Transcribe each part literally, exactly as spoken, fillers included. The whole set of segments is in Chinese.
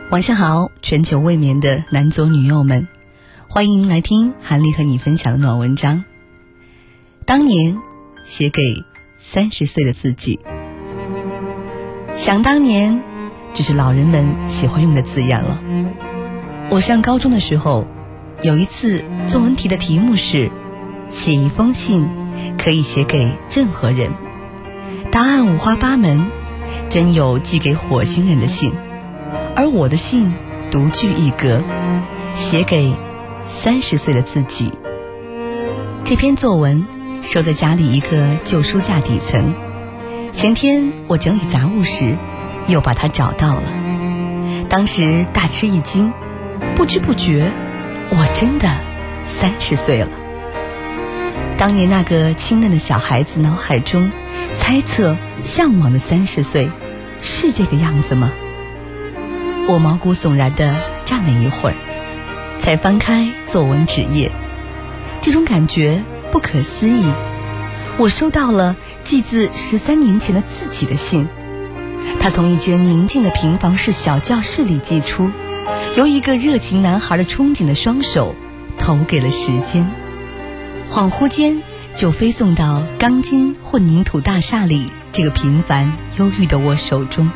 晚上好，全球未眠的男左女右们，欢迎来听韩丽和你分享的暖文章。当年写给三十岁的自己。想当年只是老人们喜欢用的字眼了。我上高中的时候，有一次作文题的题目是写一封信可以写给任何人，答案五花八门，真有寄给火星人的信，而我的信独具一格，写给三十岁的自己。这篇作文收在家里一个旧书架底层，前天我整理杂物时又把它找到了，当时大吃一惊，不知不觉我真的三十岁了。当年那个清嫩的小孩子脑海中猜测向往的三十岁是这个样子吗？我毛骨悚然地站了一会儿，才翻开作文纸页。这种感觉不可思议，我收到了寄自十三年前的自己的信，他从一间宁静的平房式小教室里寄出，由一个热情男孩的憧憬的双手投给了时间，恍惚间就飞送到钢筋混凝土大厦里这个平凡忧郁的我手中。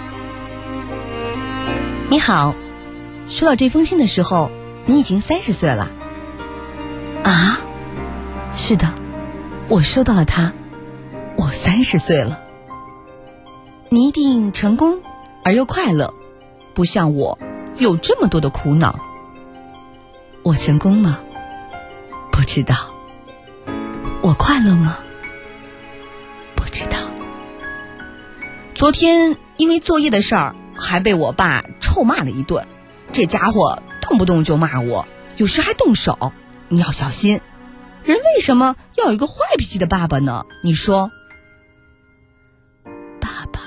你好，收到这封信的时候，你已经三十岁了。啊？是的，我收到了它，我三十岁了。你一定成功而又快乐，不像我有这么多的苦恼。我成功吗？不知道。我快乐吗？不知道。昨天因为作业的事儿还被我爸臭骂了一顿，这家伙动不动就骂我，有时还动手，你要小心。人为什么要有一个坏脾气的爸爸呢？你说。爸爸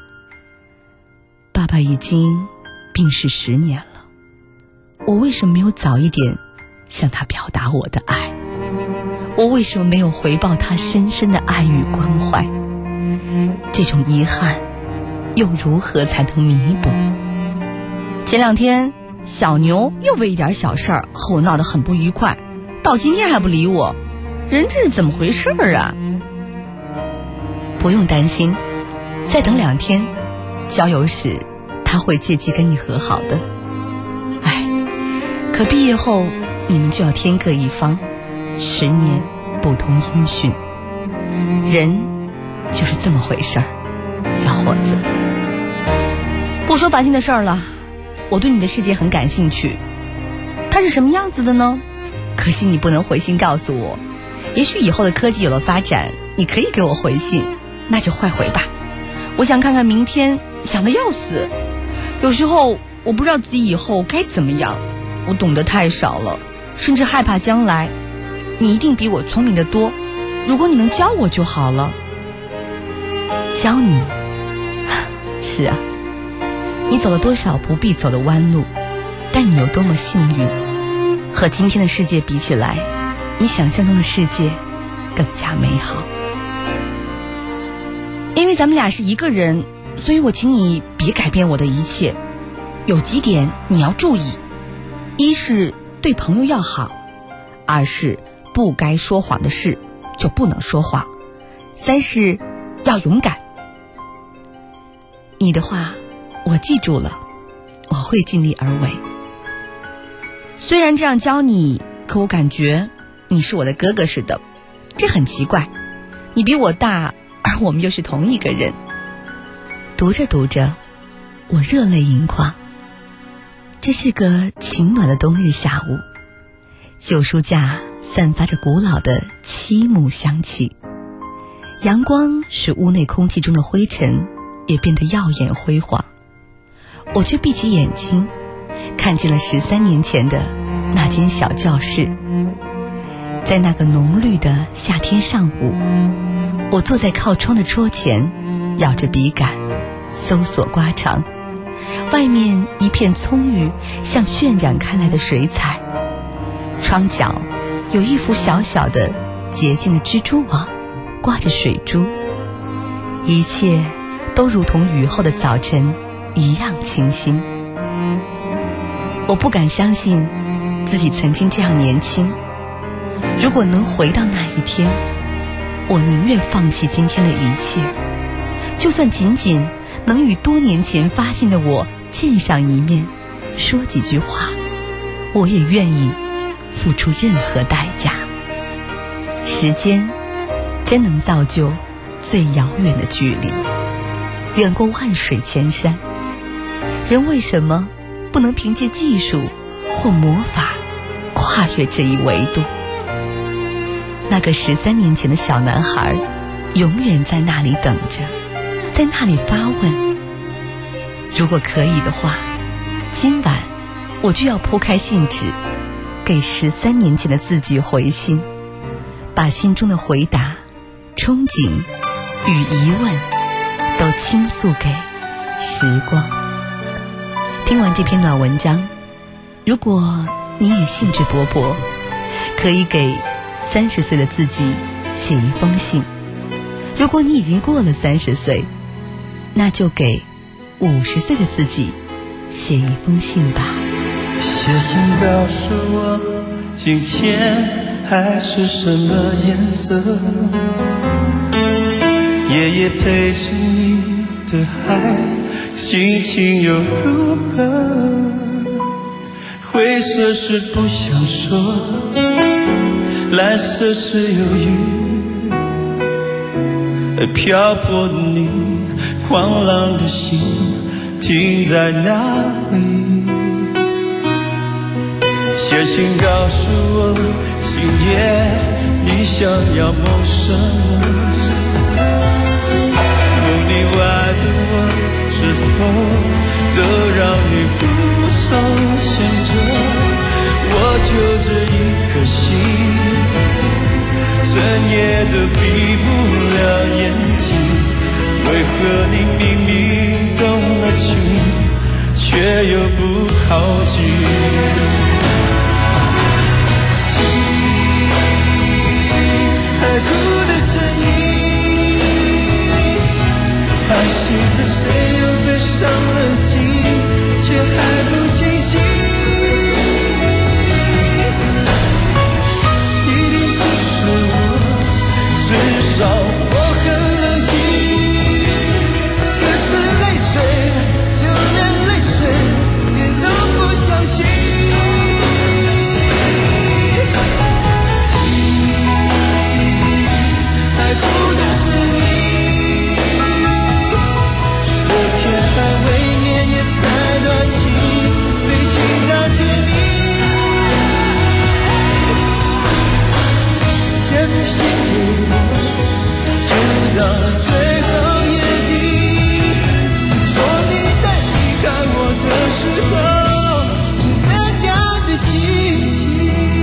爸爸已经病逝十年了，我为什么没有早一点向他表达我的爱？我为什么没有回报他深深的爱与关怀？这种遗憾又如何才能弥补？前两天小牛又为一点小事儿和我闹得很不愉快，到今天还不理我，人这是怎么回事啊？不用担心，再等两天，郊游时他会借机跟你和好的。哎，可毕业后你们就要天各一方，十年不通音讯，人就是这么回事儿，小伙子。不说烦心的事儿了，我对你的世界很感兴趣，它是什么样子的呢？可惜你不能回信告诉我，也许以后的科技有了发展，你可以给我回信，那就快回吧。我想看看明天，想得要死。有时候我不知道自己以后该怎么样，我懂得太少了，甚至害怕将来。你一定比我聪明得多，如果你能教我就好了。教你？是啊，你走了多少不必走的弯路，但你有多么幸运。和今天的世界比起来，你想象中的世界更加美好。因为咱们俩是一个人，所以我请你别改变我的一切。有几点你要注意：一是对朋友要好，二是不该说谎的事就不能说谎，三是要勇敢。你的话我记住了，我会尽力而为。虽然这样教你，可我感觉你是我的哥哥似的，这很奇怪。你比我大，而我们又是同一个人。读着读着，我热泪盈眶。这是个晴暖的冬日下午，旧书架散发着古老的漆木香气，阳光使屋内空气中的灰尘也变得耀眼辉煌。我却闭起眼睛，看见了十三年前的那间小教室。在那个浓绿的夏天上午，我坐在靠窗的桌前，咬着笔杆搜索瓜肠。外面一片葱郁，像渲染开来的水彩。窗角有一幅小小的洁净的蜘蛛网，挂着水珠。一切都如同雨后的早晨一样清新。 我不敢相信自己曾经这样年轻。如果能回到那一天，我宁愿放弃今天的一切，就算仅仅能与多年前发现的我见上一面，说几句话，我也愿意付出任何代价。时间真能造就最遥远的距离，远过万水千山。人为什么不能凭借技术或魔法跨越这一维度？那个十三年前的小男孩永远在那里等着，在那里发问。如果可以的话，今晚我就要铺开信纸，给十三年前的自己回信，把心中的回答、憧憬与疑问都倾诉给时光。听完这篇暖文章，如果你也兴致勃勃，可以给三十岁的自己写一封信。如果你已经过了三十岁，那就给五十岁的自己写一封信吧。 写信告诉我，今天海是什么颜色？夜夜陪着你的海，心情又如何？灰色是不想说，蓝色是忧郁，而漂泊的你，狂浪的心停在哪里？写信告诉我，今夜你想要梦什么？梦里外的我，是否都让你无从选择？我就这一颗心，整夜都闭不了眼睛。为何你明明动了情，却又不靠近？海哭的声音，叹息着谁又被伤了心，却还不清醒。一定不是我，至少我很冷静。可是泪水，就连泪水也都不相信。海哭的是你，这片海未免也太短情，被情到甜蜜。写封信给我，直到最后夜底，说你在离开我的时候是怎样的心情。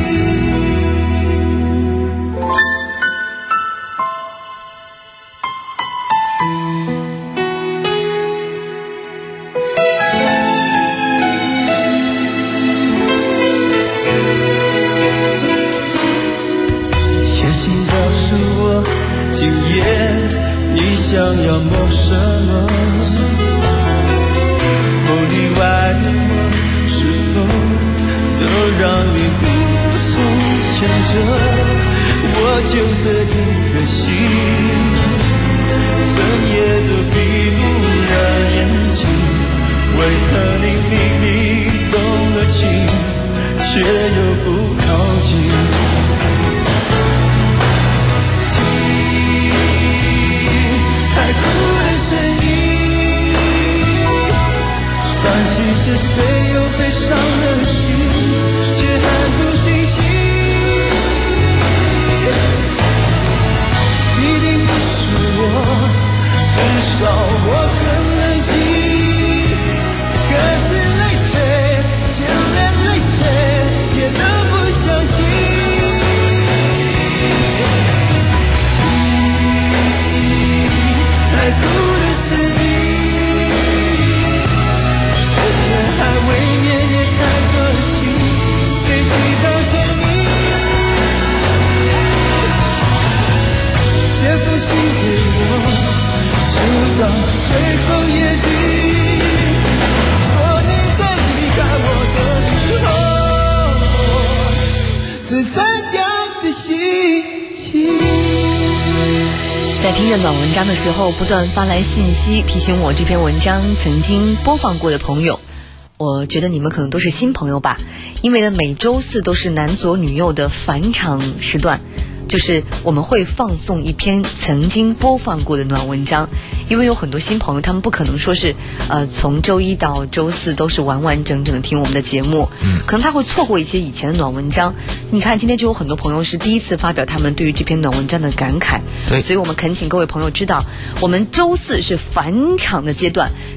写信告诉我，今夜你想要梦什么？梦里外的我，是否都让你无从选择？我就这一颗心，整夜都闭不了眼睛。为何你明明动了情，却又不靠近？海哭的声音，叹息着谁又被伤了心，却还不清醒。一定不是我，至少我很冷静。可是泪水，就连泪水也都不相信。海哭的是你，这片海未免也太短情，被情到甜蜜。写封信给我，直到最后在听着暖文章的时候，不断发来信息提醒我这篇文章曾经播放过的朋友。我觉得你们可能都是新朋友吧，因为呢，每周四都是男左女右的返场时段，就是我们会放送一篇曾经播放过的暖文章。因为有很多新朋友，他们不可能说是呃从周一到周四都是完完整整的听我们的节目，嗯，可能他会错过一些以前的暖文章。你看今天就有很多朋友是第一次发表他们对于这篇暖文章的感慨，对，所以我们恳请各位朋友知道，我们周四是返场的阶段，